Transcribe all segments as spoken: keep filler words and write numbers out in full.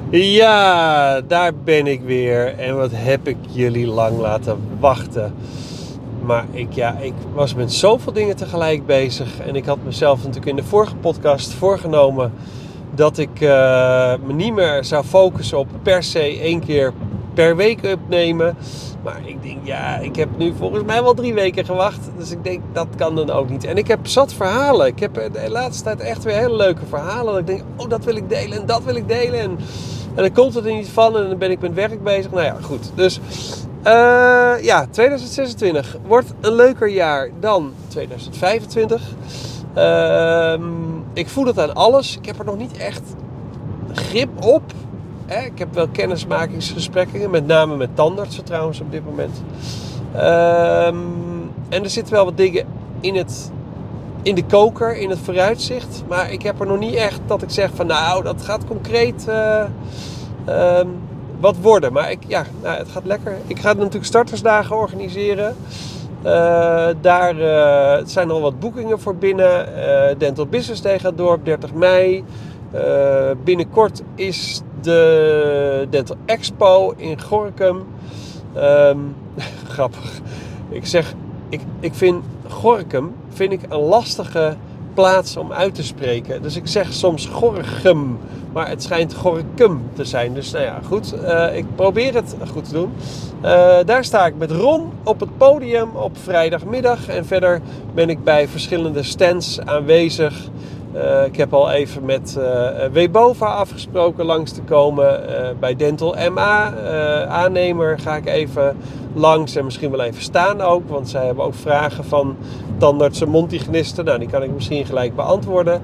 Ja, daar ben ik weer. En wat heb ik jullie lang laten wachten. Maar ik, ja, ik was met zoveel dingen tegelijk bezig. En ik had mezelf natuurlijk in de vorige podcast voorgenomen dat ik uh, me niet meer zou focussen op per se één keer per week opnemen. Maar ik denk, ja, ik heb nu volgens mij wel drie weken gewacht. Dus ik denk, dat kan dan ook niet. En ik heb zat verhalen. Ik heb de laatste tijd echt weer hele leuke verhalen. Dat ik denk, oh, dat wil ik delen en dat wil ik delen. En, en dan komt het er niet van en dan ben ik met werk bezig. Nou ja, goed. Dus uh, ja, tweeduizend zesentwintig wordt een leuker jaar dan tweeduizend vijfentwintig. Uh, ik voel het aan alles. Ik heb er nog niet echt grip op. Hè? Ik heb wel kennismakingsgesprekken, met name met tandartsen trouwens op dit moment. Uh, en er zitten wel wat dingen in, het, in de koker, in het vooruitzicht. Maar ik heb er nog niet echt dat ik zeg van nou, dat gaat concreet uh, uh, wat worden. Maar ik, ja, nou, het gaat lekker. Ik ga natuurlijk startersdagen organiseren. Uh, daar uh, zijn al wat boekingen voor binnen. Uh, Dental Business Day gaat door op dertig mei. Uh, binnenkort is de Dental Expo in Gorinchem. Um, grappig. Ik zeg, ik, ik vind Gorinchem vind ik een lastige plaats om uit te spreken. Dus ik zeg soms Gorinchem, maar het schijnt Gorinchem te zijn. Dus nou ja, goed. Uh, ik probeer het goed te doen. Uh, daar sta ik met Ron op het podium op vrijdagmiddag. En verder ben ik bij verschillende stands aanwezig. Uh, ik heb al even met uh, Webova afgesproken langs te komen. Uh, bij Dental M A, uh, aannemer, ga ik even langs en misschien wel even staan ook. Want zij hebben ook vragen van tandartsen, mondhygiënisten. Nou, die kan ik misschien gelijk beantwoorden.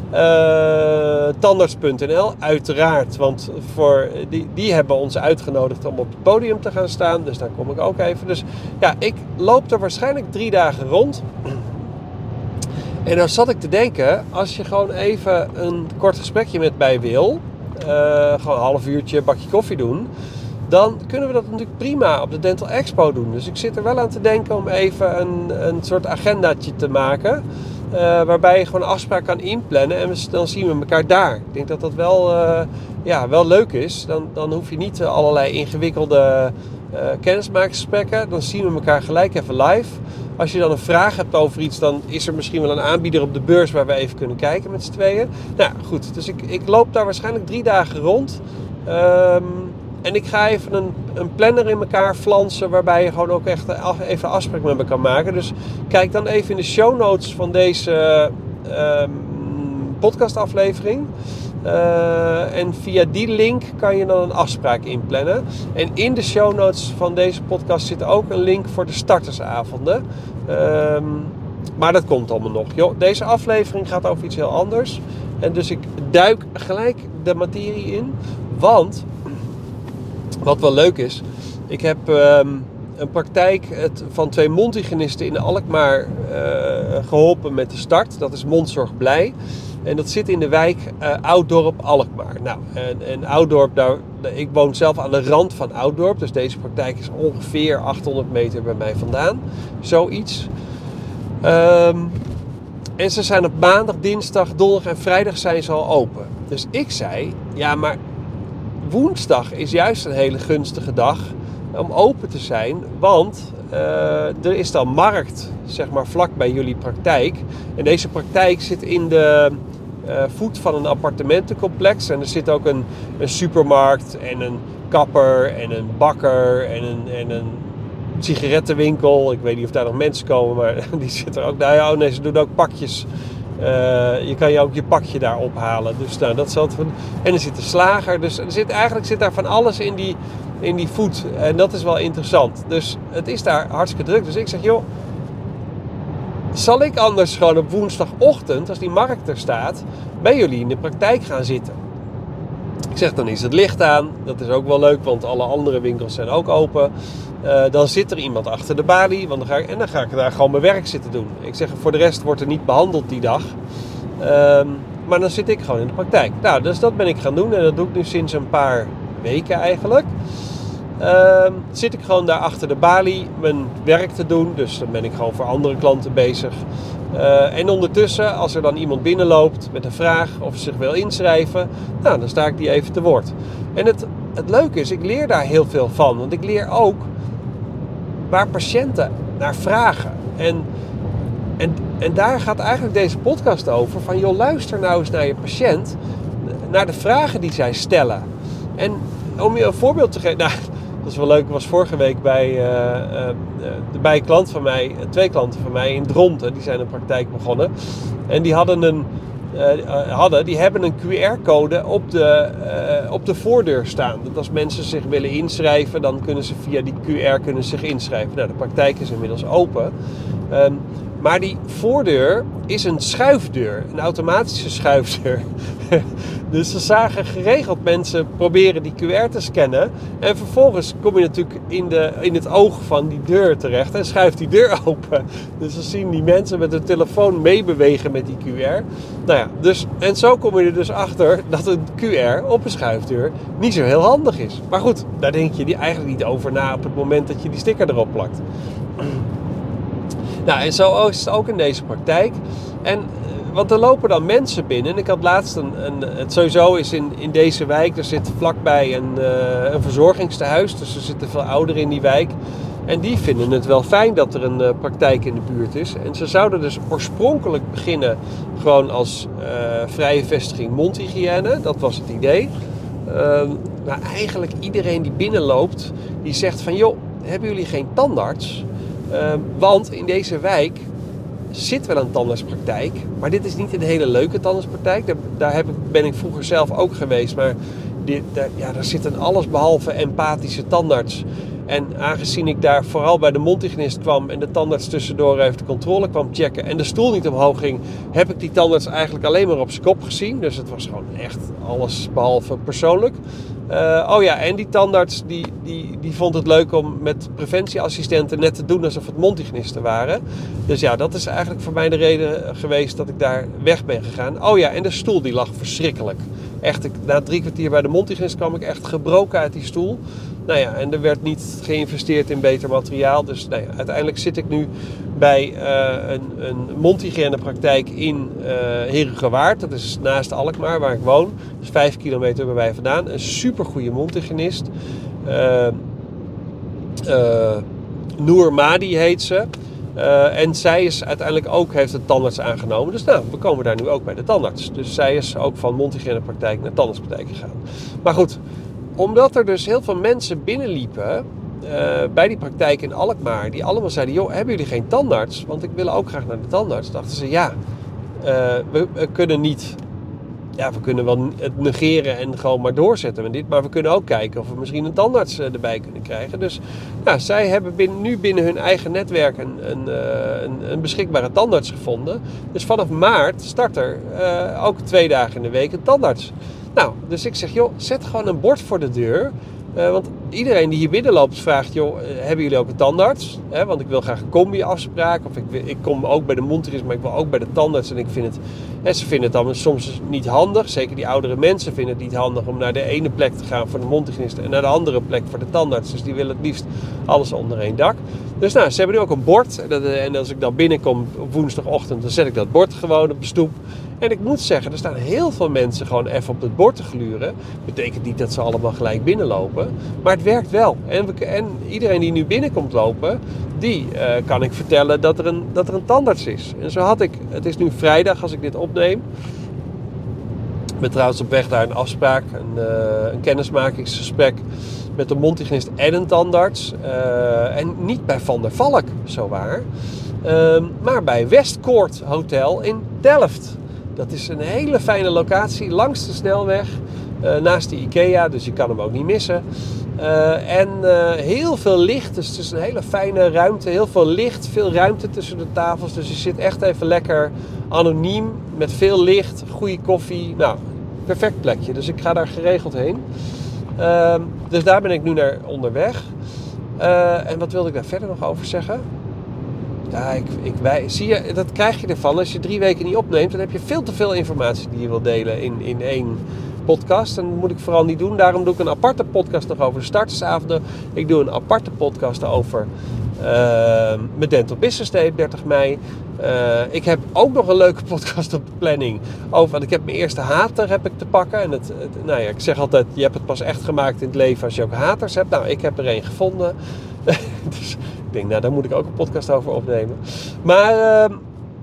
Uh, tandarts punt n l, uiteraard. Want voor, die, die hebben ons uitgenodigd om op het podium te gaan staan. Dus daar kom ik ook even. Dus ja, ik loop er waarschijnlijk drie dagen rond. En dan zat ik te denken, als je gewoon even een kort gesprekje met mij wil, uh, gewoon een half uurtje, bakje koffie doen, dan kunnen we dat natuurlijk prima op de Dental Expo doen. Dus ik zit er wel aan te denken om even een, een soort agendaatje te maken, uh, waarbij je gewoon een afspraak kan inplannen en we, dan zien we elkaar daar. Ik denk dat dat wel, uh, ja, wel leuk is. Dan, dan hoef je niet allerlei ingewikkelde uh, kennismakingsgesprekken. Dan zien we elkaar gelijk even live. Als je dan een vraag hebt over iets, dan is er misschien wel een aanbieder op de beurs waar we even kunnen kijken met z'n tweeën. Nou goed, dus ik, ik loop daar waarschijnlijk drie dagen rond. Um, en ik ga even een, een planner in elkaar flansen waarbij je gewoon ook echt even een afspraak met me kan maken. Dus kijk dan even in de show notes van deze um, podcastaflevering. Uh, en via die link kan je dan een afspraak inplannen. En in de show notes van deze podcast zit ook een link voor de startersavonden. Um, maar dat komt allemaal nog. Yo, deze aflevering gaat over iets heel anders. En dus ik duik gelijk de materie in. Want, wat wel leuk is, ik heb um, een praktijk van twee mondhygiënisten in Alkmaar uh, geholpen met de start. Dat is Mondzorg Blij. En dat zit in de wijk uh, Ouddorp Alkmaar. Nou, en, en Ouddorp, daar, ik woon zelf aan de rand van Ouddorp. Dus deze praktijk is ongeveer achthonderd meter bij mij vandaan. Zoiets. Um, en ze zijn op maandag, dinsdag, donderdag en vrijdag zijn ze al open. Dus ik zei, ja maar woensdag is juist een hele gunstige dag om open te zijn. Want uh, er is dan markt, zeg maar, vlak bij jullie praktijk. En deze praktijk zit in de uh, voet van een appartementencomplex. En er zit ook een, een supermarkt en een kapper en een bakker en een, en een sigarettenwinkel. Ik weet niet of daar nog mensen komen, maar die zitten er ook. Nou ja, oh nee, ze doen ook pakjes. Uh, je kan je ook je pakje daar ophalen. Dus nou, dat is altijd van. En er zit een slager. Dus er zit, eigenlijk zit daar van alles in die, in die voet. En dat is wel interessant. Dus het is daar hartstikke druk. Dus ik zeg, joh, zal ik anders gewoon op woensdagochtend, als die markt er staat, bij jullie in de praktijk gaan zitten? Ik zeg, dan is het licht aan. Dat is ook wel leuk, want alle andere winkels zijn ook open. Uh, dan zit er iemand achter de balie. Want dan ga ik, en dan ga ik daar gewoon mijn werk zitten doen. Ik zeg, voor de rest wordt er niet behandeld die dag. Um, maar dan zit ik gewoon in de praktijk. Nou, dus dat ben ik gaan doen. En dat doe ik nu sinds een paar weken eigenlijk. Uh, zit ik gewoon daar achter de balie mijn werk te doen. Dus dan ben ik gewoon voor andere klanten bezig. Uh, en ondertussen, als er dan iemand binnenloopt met een vraag of zich wil inschrijven, nou, dan sta ik die even te woord. En het, het leuke is, ik leer daar heel veel van. Want ik leer ook waar patiënten naar vragen. En, en, en daar gaat eigenlijk deze podcast over. Van joh, luister nou eens naar je patiënt. Naar de vragen die zij stellen. En om je een voorbeeld te geven. Nou, dat is wel leuk. Ik was vorige week bij, uh, uh, bij een klant van mij. Twee klanten van mij in Dronten. Die zijn een praktijk begonnen. En die hadden een... Uh, hadden, die hebben een Q R-code op de, uh, op de voordeur staan. Dat als mensen zich willen inschrijven, dan kunnen ze via die Q R kunnen zich inschrijven. Nou, de praktijk is inmiddels open. Um, maar die voordeur is een schuifdeur, een automatische schuifdeur. Dus ze zagen geregeld mensen proberen die Q R te scannen. En vervolgens kom je natuurlijk in, de, in het oog van die deur terecht en schuift die deur open. Dus dan zien die mensen met hun telefoon meebewegen met die Q R. Nou ja, dus, en zo kom je er dus achter dat een Q R op een schuifdeur niet zo heel handig is. Maar goed, daar denk je eigenlijk niet over na op het moment dat je die sticker erop plakt. Nou, en zo is het ook in deze praktijk. En want er lopen dan mensen binnen. En ik had laatst een, een het sowieso is in, in deze wijk, er zit vlakbij een, uh, een verzorgingstehuis. Dus er zitten veel ouderen in die wijk. En die vinden het wel fijn dat er een uh, praktijk in de buurt is. En ze zouden dus oorspronkelijk beginnen gewoon als uh, vrije vestiging mondhygiëne. Dat was het idee. Uh, maar eigenlijk iedereen die binnenloopt, die zegt van joh, hebben jullie geen tandarts? Uh, want in deze wijk zit wel een tandartspraktijk, maar dit is niet een hele leuke tandartspraktijk. Daar, daar heb ik, ben ik vroeger zelf ook geweest, maar die, daar, ja, daar zit een allesbehalve empathische tandarts. En aangezien ik daar vooral bij de mondhygiënist kwam en de tandarts tussendoor even de controle kwam checken en de stoel niet omhoog ging, heb ik die tandarts eigenlijk alleen maar op zijn kop gezien. Dus het was gewoon echt allesbehalve persoonlijk. Uh, oh ja, en die tandarts die, die, die vond het leuk om met preventieassistenten net te doen alsof het mondhygiënisten waren. Dus ja, dat is eigenlijk voor mij de reden geweest dat ik daar weg ben gegaan. Oh ja, en de stoel die lag verschrikkelijk. Echt, ik, na drie kwartier bij de mondhygiënist kwam ik echt gebroken uit die stoel. Nou ja, en er werd niet geïnvesteerd in beter materiaal. Dus nou ja, uiteindelijk zit ik nu bij uh, een, een mondhygiënepraktijk in uh, Herugewaard. Dat is naast Alkmaar, waar ik woon. Dat is vijf kilometer bij mij vandaan. Een supergoeie mondhygiënist. Uh, uh, Noor Madi heet ze. Uh, en zij is uiteindelijk ook, heeft een tandarts aangenomen. Dus nou, we komen daar nu ook bij de tandarts. Dus zij is ook van mondhygiënepraktijk naar tandartspraktijk gegaan. Maar goed, omdat er dus heel veel mensen binnenliepen uh, bij die praktijk in Alkmaar, die allemaal zeiden, joh, hebben jullie geen tandarts? Want ik wil ook graag naar de tandarts. Dachten ze, ja, uh, we, we kunnen niet, ja, we kunnen wel het negeren en gewoon maar doorzetten met dit. Maar we kunnen ook kijken of we misschien een tandarts uh, erbij kunnen krijgen. Dus nou, zij hebben binnen, nu binnen hun eigen netwerk een, een, uh, een, een beschikbare tandarts gevonden. Dus vanaf maart start er uh, ook twee dagen in de week een tandarts. Nou, dus ik zeg, joh, zet gewoon een bord voor de deur. Uh, want iedereen die hier binnenloopt vraagt, joh, uh, hebben jullie ook een tandarts? Uh, want ik wil graag een combi-afspraak. Of ik, ik kom ook bij de mondhygiënist, maar ik wil ook bij de tandarts. En ik vind het, uh, ze vinden het dan soms niet handig. Zeker die oudere mensen vinden het niet handig om naar de ene plek te gaan voor de mondhygiënist en naar de andere plek voor de tandarts. Dus die willen het liefst alles onder één dak. Dus nou, ze hebben nu ook een bord. En, dat, uh, en als ik dan binnenkom op woensdagochtend, dan zet ik dat bord gewoon op de stoep. En ik moet zeggen, er staan heel veel mensen gewoon even op het bord te gluren. Betekent niet dat ze allemaal gelijk binnenlopen. Maar het werkt wel. En, we, en iedereen die nu binnenkomt lopen, die uh, kan ik vertellen dat er, een, dat er een tandarts is. En zo had ik, het is nu vrijdag als ik dit opneem. Ik ben trouwens op weg naar een afspraak, een, uh, een kennismakingsgesprek met een mondhygiënist en een tandarts. Uh, en niet bij Van der Valk, zowaar. Uh, maar bij Westcourt Hotel in Delft. Dat is een hele fijne locatie langs de snelweg, uh, naast de IKEA, dus je kan hem ook niet missen. Uh, en uh, heel veel licht, dus het is een hele fijne ruimte, heel veel licht, veel ruimte tussen de tafels. Dus je zit echt even lekker anoniem, met veel licht, goede koffie. Nou, perfect plekje, dus ik ga daar geregeld heen. Uh, dus daar ben ik nu naar onderweg. Uh, en wat wilde ik daar verder nog over zeggen? Ja, ik, ik, wij, zie je, dat krijg je ervan. Als je drie weken niet opneemt, dan heb je veel te veel informatie die je wil delen in, in één podcast. En dat moet ik vooral niet doen. Daarom doe ik een aparte podcast nog over de startersavonden. Ik doe een aparte podcast over uh, mijn Dental Business Day op dertig mei. Uh, ik heb ook nog een leuke podcast op de planning over, want ik heb mijn eerste hater heb ik te pakken. En het, het, nou ja, ik zeg altijd, je hebt het pas echt gemaakt in het leven als je ook haters hebt. Nou, ik heb er een gevonden. Dus ik denk, nou, daar moet ik ook een podcast over opnemen. Maar uh,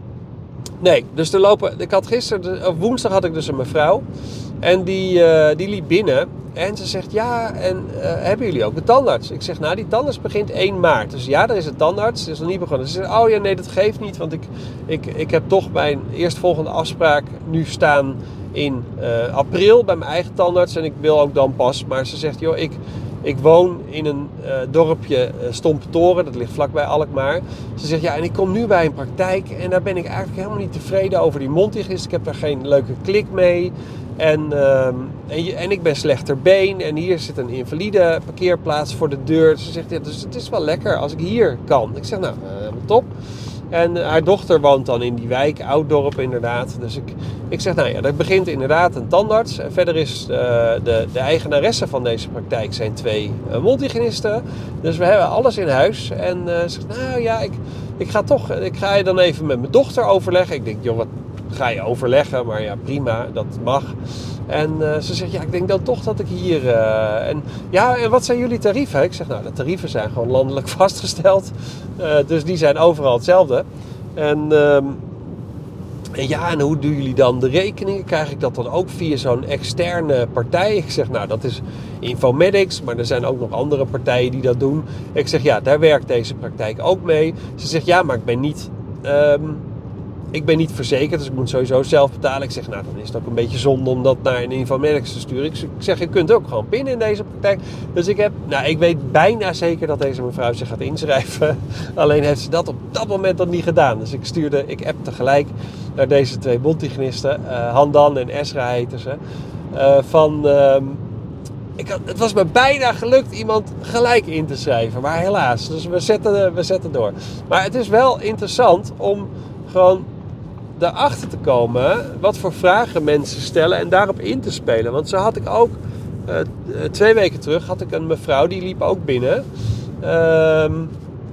nee, dus er lopen, ik had gisteren, of woensdag had ik dus een mevrouw. En die, uh, die liep binnen. En ze zegt, ja, en uh, hebben jullie ook een tandarts? Ik zeg, nou, die tandarts begint één maart. Dus ja, er is een tandarts, het is nog niet begonnen. Ze zegt, oh ja, nee, dat geeft niet. Want ik, ik, ik heb toch mijn eerstvolgende afspraak nu staan in uh, april bij mijn eigen tandarts. En ik wil ook dan pas. Maar ze zegt, joh, ik, ik woon in een uh, dorpje uh, Stompentoren. Dat ligt vlakbij Alkmaar. Ze zegt, ja, en ik kom nu bij een praktijk. En daar ben ik eigenlijk helemaal niet tevreden over die mondhygiënist. Ik heb daar geen leuke klik mee. En, um, en, en ik ben slechter been en hier zit een invalide parkeerplaats voor de deur. Ze zegt, ja, dus het is wel lekker als ik hier kan. Ik zeg, nou, uh, top. En uh, haar dochter woont dan in die wijk, Ouddorp inderdaad. Dus ik, ik zeg, nou ja, dat begint inderdaad een tandarts. En verder is uh, de, de eigenaresse van deze praktijk zijn twee uh, mondhygiënisten. Dus we hebben alles in huis. En uh, ze zegt, nou ja, ik, ik ga toch, ik ga je dan even met mijn dochter overleggen. Ik denk, joh, wat ga je overleggen, maar ja, prima, dat mag. En uh, ze zegt, ja, ik denk dan toch dat ik hier... Uh, en ja, en wat zijn jullie tarieven? Ik zeg, nou, de tarieven zijn gewoon landelijk vastgesteld. Uh, dus die zijn overal hetzelfde. En, um, en ja, en hoe doen jullie dan de rekeningen? Krijg ik dat dan ook via zo'n externe partij? Ik zeg, nou, dat is Infomedics, maar er zijn ook nog andere partijen die dat doen. Ik zeg, ja, daar werkt deze praktijk ook mee. Ze zegt, ja, maar ik ben niet... Um, Ik ben niet verzekerd, dus ik moet sowieso zelf betalen. Ik zeg, nou, dan is het ook een beetje zonde om dat naar een Infomedics te sturen. Ik zeg, je kunt ook gewoon pinnen in deze praktijk. Dus ik heb, nou, ik weet bijna zeker dat deze mevrouw zich gaat inschrijven. Alleen heeft ze dat op dat moment nog niet gedaan. Dus ik stuurde, ik appte gelijk naar deze twee mondhygiënisten. Uh, Handan en Esra heten ze. Uh, van... Uh, Ik had, het was me bijna gelukt iemand gelijk in te schrijven. Maar helaas, dus we zetten, we zetten door. Maar het is wel interessant om gewoon daarachter te komen wat voor vragen mensen stellen en daarop in te spelen. Want zo had ik ook, uh, twee weken terug had ik een mevrouw, die liep ook binnen. Um,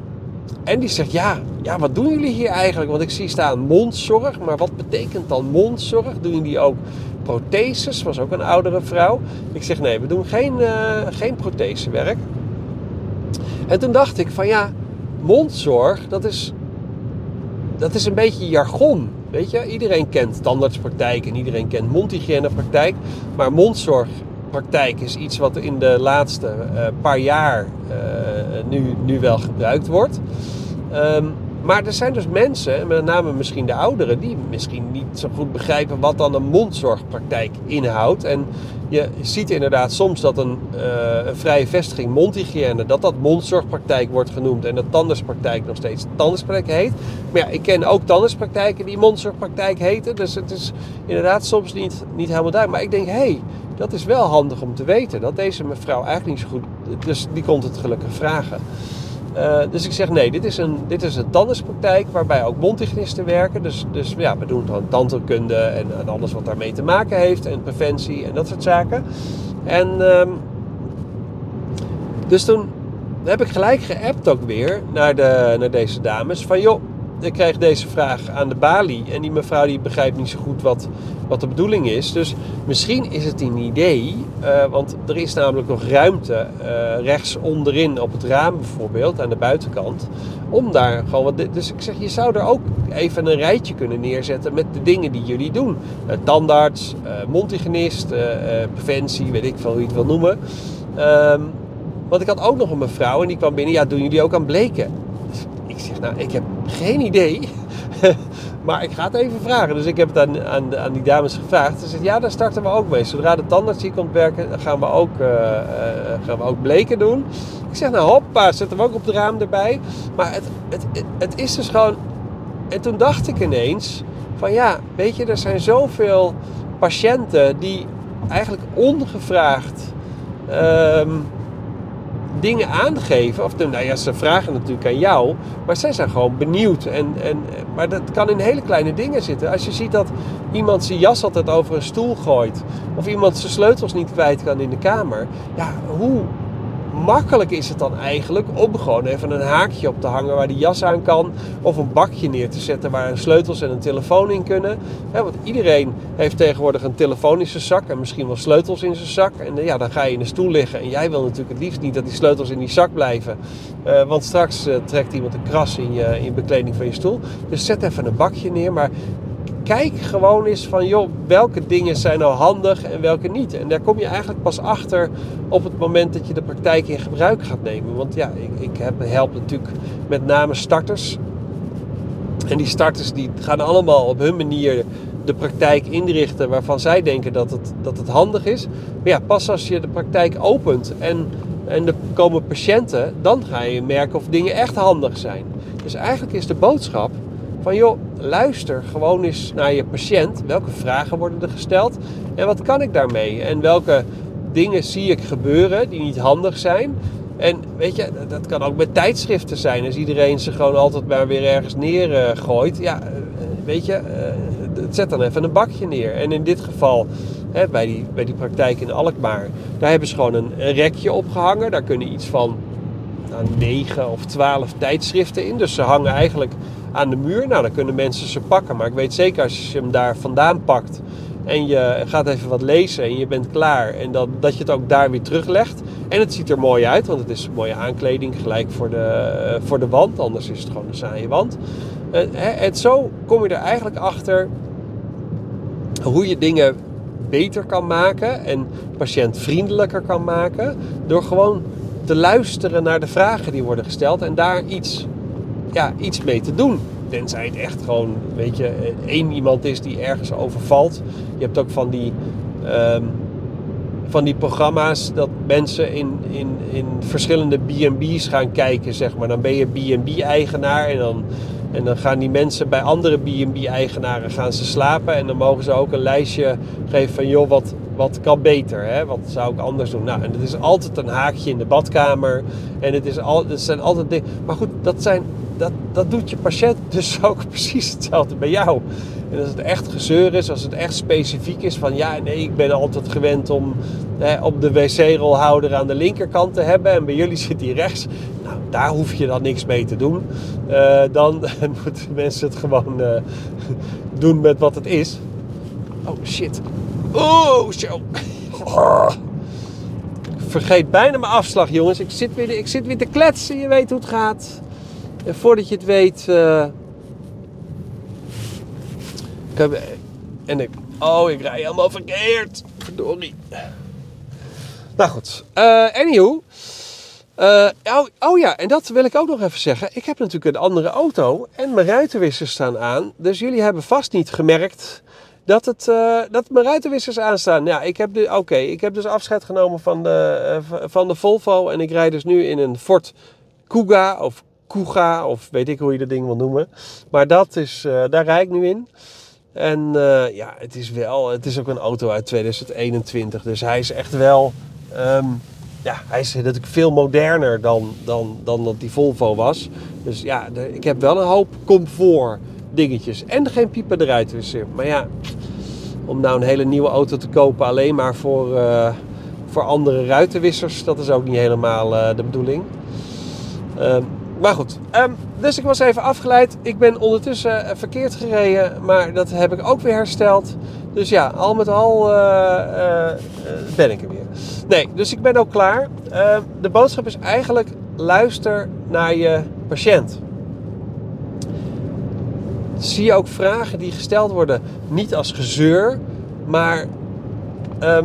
en die zegt, ja, ja, wat doen jullie hier eigenlijk? Want ik zie staan mondzorg, maar wat betekent dan mondzorg? Doen jullie ook protheses? Was ook een oudere vrouw. Ik zeg, nee, we doen geen, uh, geen prothesewerk. En toen dacht ik van, ja, mondzorg, dat is, dat is een beetje jargon. Weet je, iedereen kent tandartspraktijk en iedereen kent mondhygiënepraktijk. Maar mondzorgpraktijk is iets wat in de laatste uh, paar jaar uh, nu, nu wel gebruikt wordt. Um, maar er zijn dus mensen, met name misschien de ouderen, die misschien niet zo goed begrijpen wat dan een mondzorgpraktijk inhoudt. En je ziet inderdaad soms dat een, uh, een vrije vestiging mondhygiëne, dat dat mondzorgpraktijk wordt genoemd en dat tandartspraktijk nog steeds tandartspraktijk heet. Maar ja, ik ken ook tandartspraktijken die mondzorgpraktijk heten, dus het is inderdaad soms niet, niet helemaal duidelijk. Maar ik denk, hé, hey, dat is wel handig om te weten, dat deze mevrouw eigenlijk niet zo goed, dus die kon het gelukkig vragen. Uh, dus ik zeg, nee, dit is een, dit is een tandartspraktijk waarbij ook mondhygiënisten werken. Dus, dus ja, we doen gewoon tandheelkunde en, en alles wat daarmee te maken heeft. En preventie en dat soort zaken. En um, dus toen heb ik gelijk geappt ook weer naar, de, naar deze dames. Van joh, ik kreeg deze vraag aan de balie. En die mevrouw die begrijpt niet zo goed wat, wat de bedoeling is. Dus misschien is het een idee. Uh, want er is namelijk nog ruimte uh, rechts onderin op het raam bijvoorbeeld. Aan de buitenkant. Om daar gewoon wat... Dus ik zeg, je zou er ook even een rijtje kunnen neerzetten met de dingen die jullie doen. Uh, tandarts, uh, mondhygiënist, uh, uh, preventie, weet ik veel hoe je het wil noemen. Um, want ik had ook nog een mevrouw en die kwam binnen. Ja, doen jullie ook aan bleken? Ik zeg, nou, ik heb geen idee, maar ik ga het even vragen. Dus ik heb het aan, aan, aan die dames gevraagd. Ze zegt, ja, daar starten we ook mee. Zodra de tandarts hier komt werken, dan gaan we ook, uh, uh, gaan we ook bleken doen. Ik zeg, nou hoppa, zetten we ook op het raam erbij. Maar het, het, het, het is dus gewoon... En toen dacht ik ineens van ja, weet je, er zijn zoveel patiënten die eigenlijk ongevraagd... Um, dingen aangeven. Of nou ja, ze vragen natuurlijk aan jou. Maar zij zijn gewoon benieuwd. En, en, maar dat kan in hele kleine dingen zitten. Als je ziet dat iemand zijn jas altijd over een stoel gooit. Of iemand zijn sleutels niet kwijt kan in de kamer. Ja, hoe makkelijk is het dan eigenlijk om gewoon even een haakje op te hangen waar die jas aan kan. Of een bakje neer te zetten waar sleutels en een telefoon in kunnen. Ja, want iedereen heeft tegenwoordig een telefoon in zijn zak en misschien wel sleutels in zijn zak. En ja, dan ga je in de stoel liggen en jij wil natuurlijk het liefst niet dat die sleutels in die zak blijven. Uh, want straks uh, trekt iemand een kras in je, in je bekleding van je stoel. Dus zet even een bakje neer, maar kijk gewoon eens van, joh, welke dingen zijn nou handig en welke niet. En daar kom je eigenlijk pas achter op het moment dat je de praktijk in gebruik gaat nemen. Want ja, ik, ik heb, help natuurlijk met name starters. En die starters die gaan allemaal op hun manier de praktijk inrichten waarvan zij denken dat het, dat het handig is. Maar ja, pas als je de praktijk opent en, en er komen patiënten, dan ga je merken of dingen echt handig zijn. Dus eigenlijk is de boodschap van, joh, luister gewoon eens naar je patiënt. Welke vragen worden er gesteld? En wat kan ik daarmee? En welke dingen zie ik gebeuren die niet handig zijn? En weet je, dat kan ook met tijdschriften zijn. Als iedereen ze gewoon altijd maar weer ergens neergooit. Uh, ja, weet je, uh, zet dan even een bakje neer. En in dit geval, hè, bij, die, bij die praktijk in Alkmaar, daar hebben ze gewoon een, een rekje opgehangen. Daar kunnen iets van nou, negen of twaalf tijdschriften in. Dus ze hangen eigenlijk aan de muur. Nou, dan kunnen mensen ze pakken. Maar ik weet zeker als je hem daar vandaan pakt en je gaat even wat lezen en je bent klaar. En dan, dat je het ook daar weer teruglegt. En het ziet er mooi uit, want het is een mooie aankleding gelijk voor de, uh, voor de wand. Anders is het gewoon een saaie wand. Uh, en zo kom je er eigenlijk achter hoe je dingen beter kan maken en patiëntvriendelijker kan maken. Door gewoon te luisteren naar de vragen die worden gesteld en daar iets, ja, iets mee te doen. Tenzij het echt gewoon, weet je, één iemand is die ergens overvalt. Je hebt ook van die, um, van die programma's dat mensen in, in, in verschillende B en B's gaan kijken, zeg maar. Dan ben je B en B-eigenaar en dan, en dan gaan die mensen bij andere B en B-eigenaren gaan ze slapen. En dan mogen ze ook een lijstje geven van, joh, wat, wat kan beter? Hè? Wat zou ik anders doen? Nou, en het is altijd een haakje in de badkamer. En het, is al, het zijn altijd dingen. Maar goed, dat zijn... Dat, dat doet je patiënt dus ook precies hetzelfde bij jou. En als het echt gezeur is, als het echt specifiek is van ja, nee, ik ben altijd gewend om eh, op de wc-rolhouder aan de linkerkant te hebben en bij jullie zit die rechts. Nou, daar hoef je dan niks mee te doen. Uh, dan moeten mensen het gewoon uh, doen met wat het is. Oh shit. Oh, zo. Oh. Ik vergeet bijna mijn afslag, jongens. Ik zit weer, ik zit weer te kletsen, je weet hoe het gaat. En voordat je het weet... Uh, ik heb, en ik... Oh, ik rij helemaal verkeerd. Verdorie. Nou goed. Uh, anywho. Uh, oh, oh ja, en dat wil ik ook nog even zeggen. Ik heb natuurlijk een andere auto. En mijn ruitenwissers staan aan. Dus jullie hebben vast niet gemerkt... Dat, het, uh, dat mijn ruitenwissers aanstaan. Ja, ik heb, de, okay, ik heb dus afscheid genomen van de, uh, van de Volvo. En ik rijd dus nu in een Ford Kuga of Kuga, of weet ik hoe je dat ding wil noemen. Maar dat is, uh, daar rijd ik nu in. En uh, ja, het is wel, het is ook een auto uit tweeduizend eenentwintig. Dus hij is echt wel, um, ja, hij is natuurlijk veel moderner dan, dan, dan dat die Volvo was. Dus ja, de, ik heb wel een hoop comfort dingetjes. En geen piepende ruitenwisser. Maar ja, om nou een hele nieuwe auto te kopen alleen maar voor, uh, voor andere ruitenwissers, dat is ook niet helemaal uh, de bedoeling. Um, Maar goed, um, dus ik was even afgeleid. Ik ben ondertussen uh, verkeerd gereden, maar dat heb ik ook weer hersteld. Dus ja, al met al uh, uh, ben ik er weer. Nee, dus ik ben ook klaar. Uh, de boodschap is eigenlijk, luister naar je patiënt. Zie je ook vragen die gesteld worden, niet als gezeur, maar um,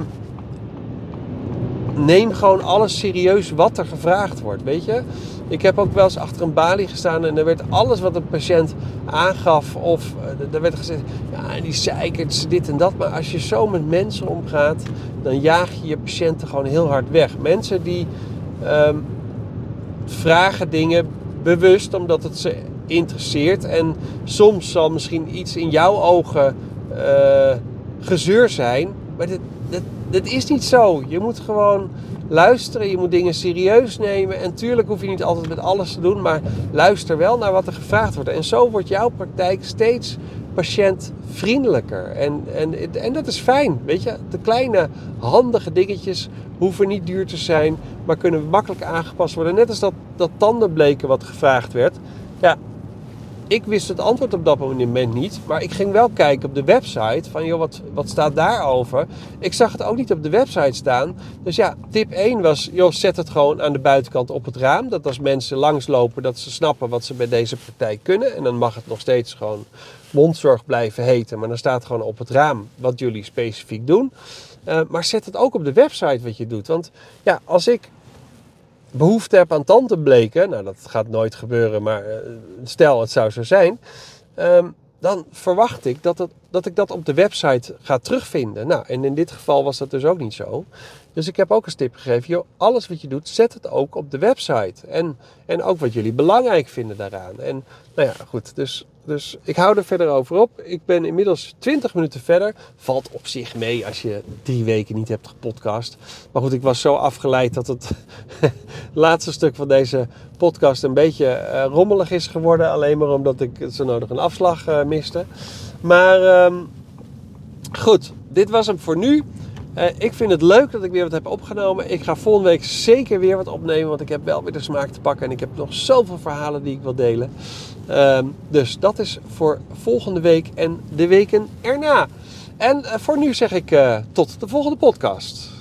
neem gewoon alles serieus wat er gevraagd wordt, weet je. Ik heb ook wel eens achter een balie gestaan en er werd alles wat een patiënt aangaf of uh, er werd gezegd, ja, die zeikert, dit en dat. Maar als je zo met mensen omgaat, dan jaag je je patiënten gewoon heel hard weg. Mensen die um, vragen dingen bewust omdat het ze interesseert. En soms zal misschien iets in jouw ogen uh, gezeur zijn, maar dit, dit, dit is niet zo. Je moet gewoon luisteren, je moet dingen serieus nemen. En tuurlijk hoef je niet altijd met alles te doen, maar luister wel naar wat er gevraagd wordt. En zo wordt jouw praktijk steeds patiëntvriendelijker. En, en, en dat is fijn, weet je. De kleine, handige dingetjes hoeven niet duur te zijn, maar kunnen makkelijk aangepast worden. Net als dat, dat tandenbleken wat gevraagd werd. Ja, ik wist het antwoord op dat moment niet, maar ik ging wel kijken op de website van, joh, wat, wat staat daarover? Ik zag het ook niet op de website staan. Dus ja, tip één was, joh, zet het gewoon aan de buitenkant op het raam. Dat als mensen langslopen, dat ze snappen wat ze bij deze praktijk kunnen. En dan mag het nog steeds gewoon mondzorg blijven heten, maar dan staat gewoon op het raam wat jullie specifiek doen. Uh, maar zet het ook op de website wat je doet. Want ja, als ik behoefte heb aan tandenbleken, nou dat gaat nooit gebeuren, maar uh, stel het zou zo zijn, um, dan verwacht ik dat, het, dat ik dat op de website ga terugvinden. Nou, en in dit geval was dat dus ook niet zo. Dus ik heb ook een tip gegeven, joh, alles wat je doet, zet het ook op de website. En, en ook wat jullie belangrijk vinden daaraan. En nou ja, goed, dus, dus ik hou er verder over op. Ik ben inmiddels twintig minuten verder. Valt op zich mee als je drie weken niet hebt gepodcast. Maar goed, ik was zo afgeleid dat het laatste stuk van deze podcast een beetje uh, rommelig is geworden. Alleen maar omdat ik zo nodig een afslag uh, miste. Maar um, goed, dit was hem voor nu. Uh, ik vind het leuk dat ik weer wat heb opgenomen. Ik ga volgende week zeker weer wat opnemen, want ik heb wel weer de smaak te pakken. En ik heb nog zoveel verhalen die ik wil delen. Uh, dus dat is voor volgende week en de weken erna. En uh, voor nu zeg ik uh, tot de volgende podcast.